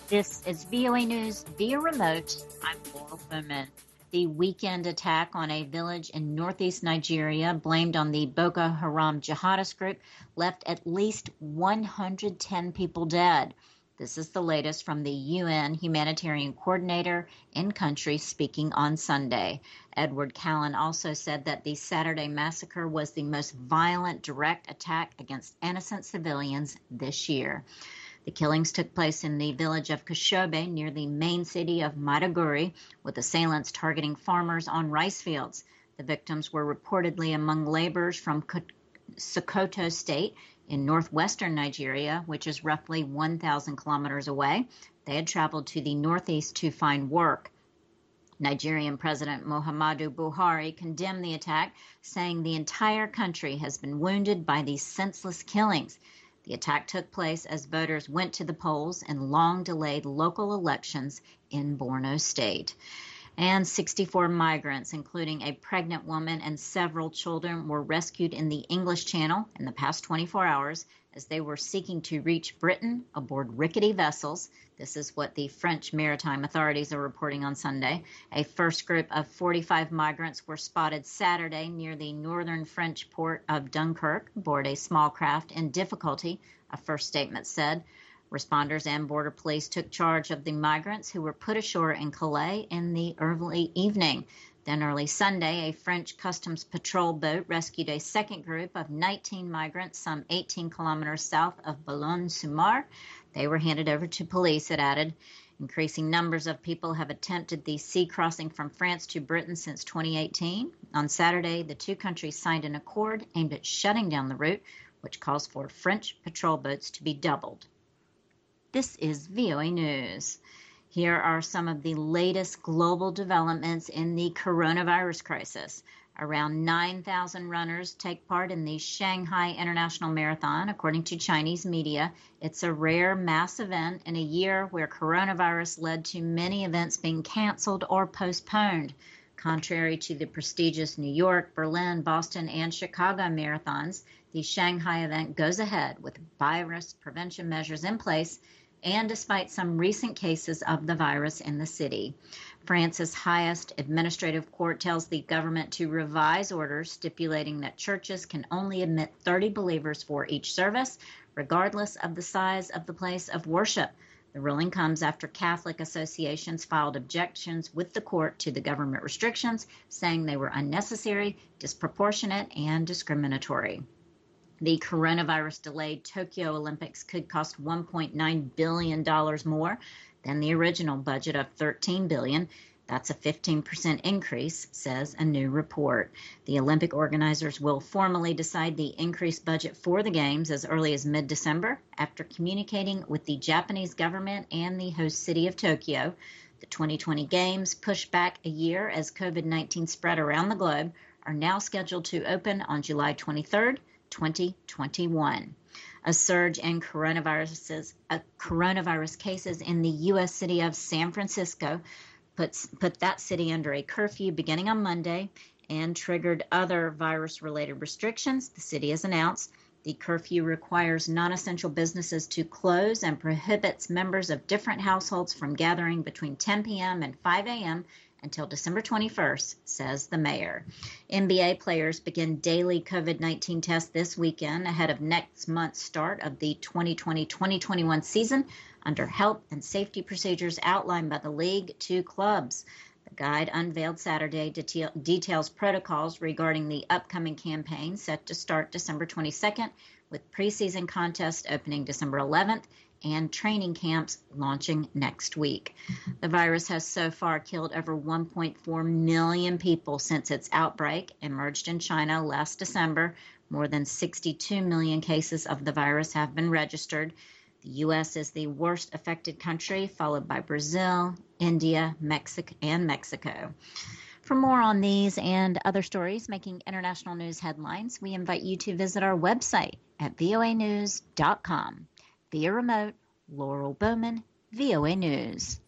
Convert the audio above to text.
This is VOA News via remote. I'm Laurel Bowman. The weekend attack on a village in northeast Nigeria, blamed on the Boko Haram jihadist group, left at least 110 people dead. This is the latest from the UN humanitarian coordinator in country speaking on Sunday. Edward Callan also said that the Saturday massacre was the most violent direct attack against innocent civilians this year. The killings took place in the village of Kashobe near the main city of Maiduguri, with assailants targeting farmers on rice fields. The victims were reportedly among laborers from Sokoto State in northwestern Nigeria, which is roughly 1,000 kilometers away. They had traveled to the northeast to find work. Nigerian President Muhammadu Buhari condemned the attack, saying the entire country has been wounded by these senseless killings. The attack took place as voters went to the polls in long-delayed local elections in Borno State. And 64 migrants, including a pregnant woman and several children, were rescued in the English Channel in the past 24 hours as they were seeking to reach Britain aboard rickety vessels. This is what the French maritime authorities are reporting on Sunday. A first group of 45 migrants were spotted Saturday near the northern French port of Dunkirk aboard a small craft in difficulty, a first statement said. Responders and border police took charge of the migrants who were put ashore in Calais in the early evening. Then early Sunday, a French Customs patrol boat rescued a second group of 19 migrants some 18 kilometers south of Boulogne-sur-Mer. They were handed over to police, it added. Increasing numbers of people have attempted the sea crossing from France to Britain since 2018. On Saturday, the two countries signed an accord aimed at shutting down the route, which calls for French patrol boats to be doubled. This is VOA News. Here are some of the latest global developments in the coronavirus crisis. Around 9,000 runners take part in the Shanghai International Marathon, according to Chinese media. It's a rare mass event in a year where coronavirus led to many events being canceled or postponed. Contrary to the prestigious New York, Berlin, Boston, and Chicago marathons, the Shanghai event goes ahead with virus prevention measures in place, and despite some recent cases of the virus in the city. France's highest administrative court tells the government to revise orders stipulating that churches can only admit 30 believers for each service, regardless of the size of the place of worship. The ruling comes after Catholic associations filed objections with the court to the government restrictions, saying they were unnecessary, disproportionate, and discriminatory. The coronavirus-delayed Tokyo Olympics could cost $1.9 billion more than the original budget of $13 billion. That's a 15% increase, says a new report. The Olympic organizers will formally decide the increased budget for the Games as early as mid-December after communicating with the Japanese government and the host city of Tokyo. The 2020 Games, pushed back a year as COVID-19 spread around the globe, are now scheduled to open on July 23rd, 2021. A surge in coronavirus cases in the U.S. city of San Francisco put that city under a curfew beginning on Monday and triggered other virus-related restrictions. The city has announced the curfew requires non-essential businesses to close and prohibits members of different households from gathering between 10 p.m. and 5 a.m. until December 21st, says the mayor. NBA players begin daily COVID-19 tests this weekend ahead of next month's start of the 2020-2021 season under health and safety procedures outlined by the league to clubs. The guide unveiled Saturday details protocols regarding the upcoming campaign set to start December 22nd, with preseason contests opening December 11th and training camps launching next week. The virus has so far killed over 1.4 million people since its outbreak emerged in China last December. More than 62 million cases of the virus have been registered. The U.S. is the worst affected country, followed by Brazil, India, Mexico. For more on these and other stories making international news headlines, we invite you to visit our website at voanews.com. Via remote, Laurel Bowman, VOA News.